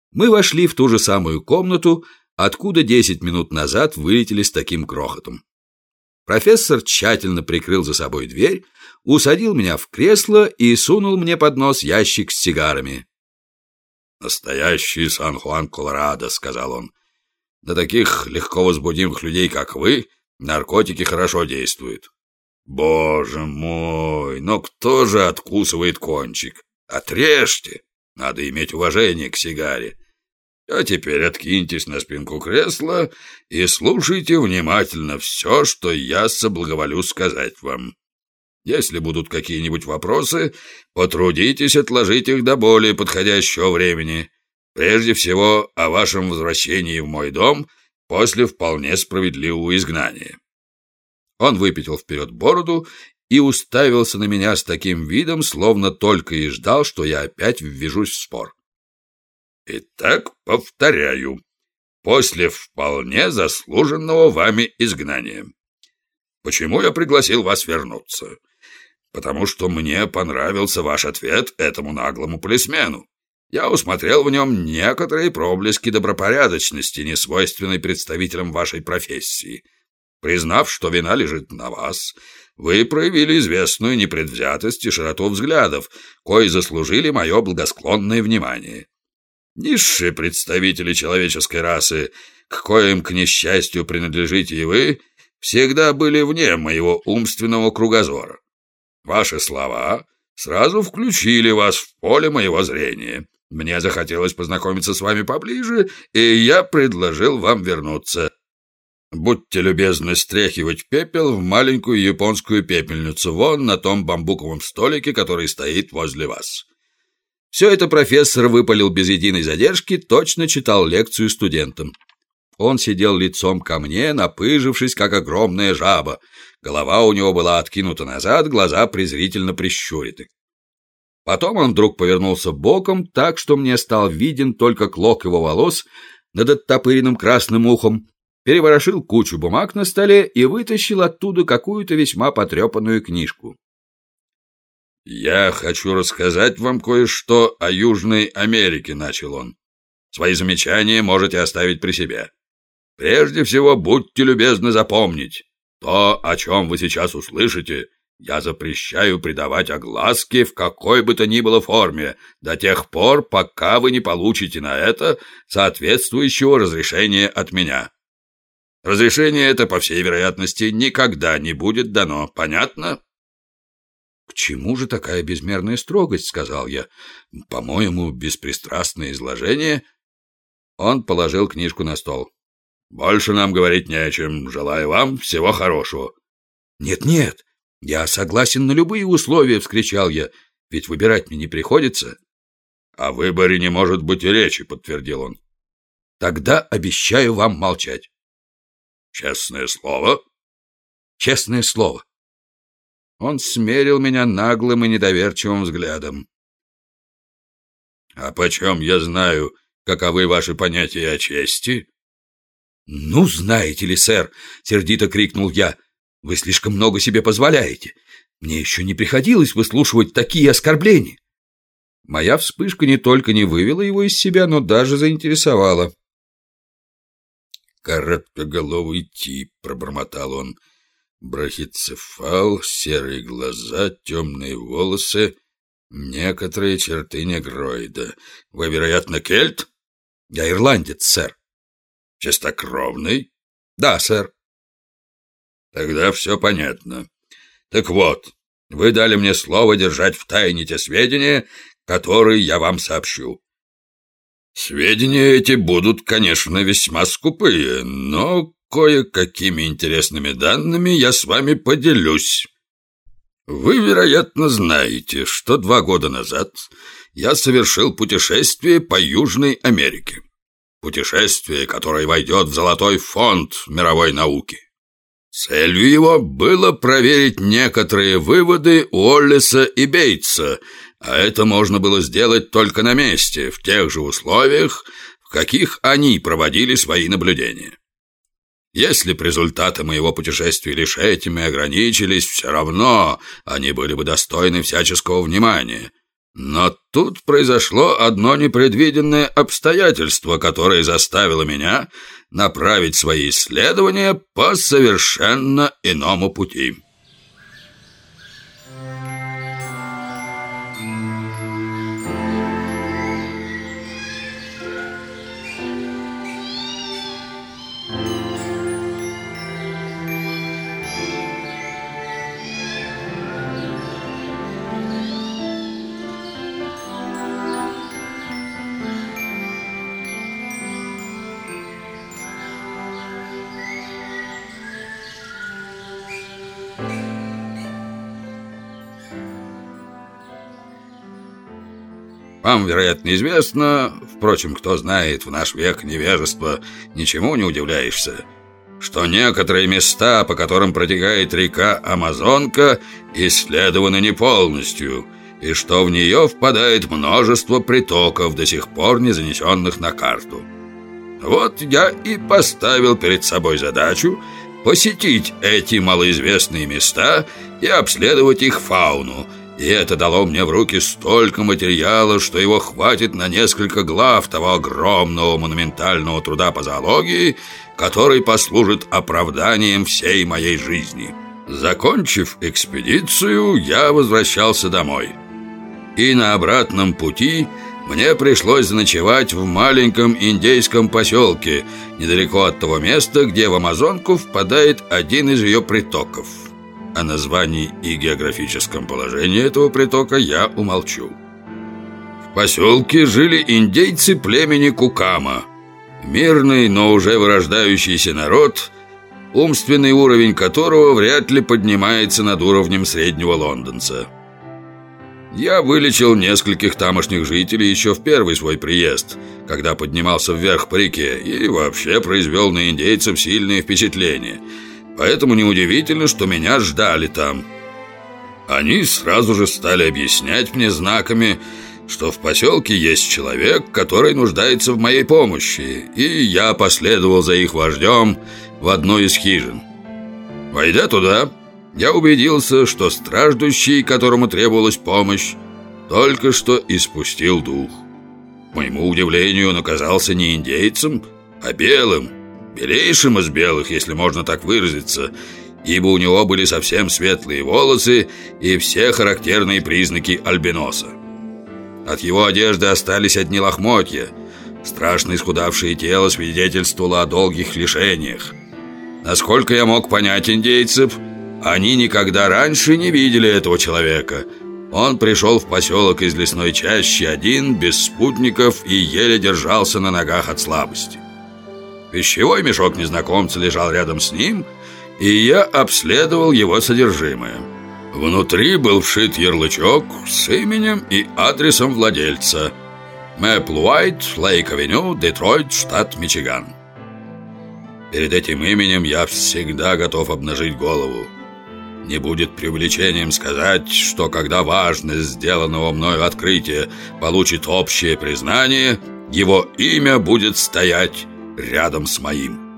Мы вошли в ту же самую комнату, откуда 10 минут назад вылетели с таким грохотом. Профессор тщательно прикрыл за собой дверь, усадил меня в кресло и сунул мне под нос ящик с сигарами. «Настоящий Сан-Хуан Колорадо», — сказал он. «На таких легко возбудимых людей, как вы, наркотики хорошо действуют». «Боже мой, но кто же откусывает кончик? Отрежьте! Надо иметь уважение к сигаре. А теперь откиньтесь на спинку кресла и слушайте внимательно все, что я соблаговолю сказать вам. Если будут какие-нибудь вопросы, потрудитесь отложить их до более подходящего времени. Прежде всего, о вашем возвращении в мой дом после вполне справедливого изгнания». Он выпятил вперед бороду и уставился на меня с таким видом, словно только и ждал, что я опять ввяжусь в спор. «Итак, повторяю, после вполне заслуженного вами изгнания. Почему я пригласил вас вернуться? Потому что мне понравился ваш ответ этому наглому полисмену. Я усмотрел в нем некоторые проблески добропорядочности, несвойственной представителям вашей профессии. Признав, что вина лежит на вас, вы проявили известную непредвзятость и широту взглядов, кои заслужили мое благосклонное внимание. Низшие представители человеческой расы, к коим, к несчастью, принадлежите и вы, всегда были вне моего умственного кругозора. Ваши слова сразу включили вас в поле моего зрения. Мне захотелось познакомиться с вами поближе, и я предложил вам вернуться. Будьте любезны стряхивать пепел в маленькую японскую пепельницу вон на том бамбуковом столике, который стоит возле вас». Все это профессор выпалил без единой задержки, точно читал лекцию студентам. Он сидел лицом ко мне, напыжившись, как огромная жаба. Голова у него была откинута назад, глаза презрительно прищурены. Потом он вдруг повернулся боком, так что мне стал виден только клок его волос над оттопыренным красным ухом, переворошил кучу бумаг на столе и вытащил оттуда какую-то весьма потрепанную книжку. «Я хочу рассказать вам кое-что о Южной Америке», — начал он. «Свои замечания можете оставить при себе. Прежде всего, будьте любезны запомнить, то, о чем вы сейчас услышите, я запрещаю придавать огласке в какой бы то ни было форме до тех пор, пока вы не получите на это соответствующего разрешения от меня. Разрешение это, по всей вероятности, никогда не будет дано. Понятно?» «К чему же такая безмерная строгость?» — сказал я. «По-моему, беспристрастное изложение». Он положил книжку на стол. «Больше нам говорить не о чем. Желаю вам всего хорошего». «Нет-нет, я согласен на любые условия», — вскричал я. «Ведь выбирать мне не приходится». «О выборе не может быть и речи», — подтвердил он. «Тогда обещаю вам молчать». «Честное слово?» «Честное слово». Он смерил меня наглым и недоверчивым взглядом. «А почем я знаю, каковы ваши понятия о чести?» «Ну, знаете ли, сэр», — сердито крикнул я, — «вы слишком много себе позволяете. Мне еще не приходилось выслушивать такие оскорбления». Моя вспышка не только не вывела его из себя, но даже заинтересовала. «Короткоголовый тип», — пробормотал он. «Брахицефал, серые глаза, темные волосы, некоторые черты негроида. Вы, вероятно, кельт?» «Я ирландец, сэр». «Чистокровный?» «Да, сэр». «Тогда все понятно. Так вот, вы дали мне слово держать в тайне те сведения, которые я вам сообщу. Сведения эти будут, конечно, весьма скупые, но кое-какими интересными данными я с вами поделюсь. Вы, вероятно, знаете, что 2 года назад я совершил путешествие по Южной Америке. Путешествие, которое войдет в золотой фонд мировой науки. Целью его было проверить некоторые выводы Уоллеса и Бейтса, а это можно было сделать только на месте, в тех же условиях, в каких они проводили свои наблюдения. Если б результаты моего путешествия лишь этими ограничились, все равно они были бы достойны всяческого внимания. Но тут произошло одно непредвиденное обстоятельство, которое заставило меня направить свои исследования по совершенно иному пути. Вам, вероятно, известно, впрочем, кто знает, в наш век невежества ничему не удивляешься, что некоторые места, по которым протекает река Амазонка, исследованы не полностью, и что в нее впадает множество притоков, до сих пор не занесенных на карту. Вот я и поставил перед собой задачу посетить эти малоизвестные места и обследовать их фауну. И это дало мне в руки столько материала, что его хватит на несколько глав того огромного монументального труда по зоологии, который послужит оправданием всей моей жизни. Закончив экспедицию, я возвращался домой. И на обратном пути мне пришлось заночевать в маленьком индейском поселке, недалеко от того места, где в Амазонку впадает один из ее притоков. О названии и географическом положении этого притока я умолчу. В поселке жили индейцы племени Кукама. Мирный, но уже вырождающийся народ, умственный уровень которого вряд ли поднимается над уровнем среднего лондонца. Я вылечил нескольких тамошних жителей еще в первый свой приезд, когда поднимался вверх по реке, и вообще произвел на индейцев сильное впечатление. Поэтому неудивительно, что меня ждали там. Они сразу же стали объяснять мне знаками, что в поселке есть человек, который нуждается в моей помощи, и я последовал за их вождем в одну из хижин. Войдя туда, я убедился, что страждущий, которому требовалась помощь, только что испустил дух. К моему удивлению, он оказался не индейцем, а белым, белейшим из белых, если можно так выразиться, ибо у него были совсем светлые волосы и все характерные признаки альбиноса. От его одежды остались одни лохмотья. Страшно исхудавшее тело свидетельствовало о долгих лишениях. Насколько я мог понять индейцев, они никогда раньше не видели этого человека. Он пришел в поселок из лесной чащи один, без спутников, и еле держался на ногах от слабости. Пищевой мешок незнакомца лежал рядом с ним, и я обследовал его содержимое. Внутри был вшит ярлычок с именем и адресом владельца: Мэпл Уайт, Лейк-авеню, Детройт, штат Мичиган. Перед этим именем я всегда готов обнажить голову. Не будет преувеличением сказать, что когда важность сделанного мною открытия получит общее признание, его имя будет стоять рядом с моим.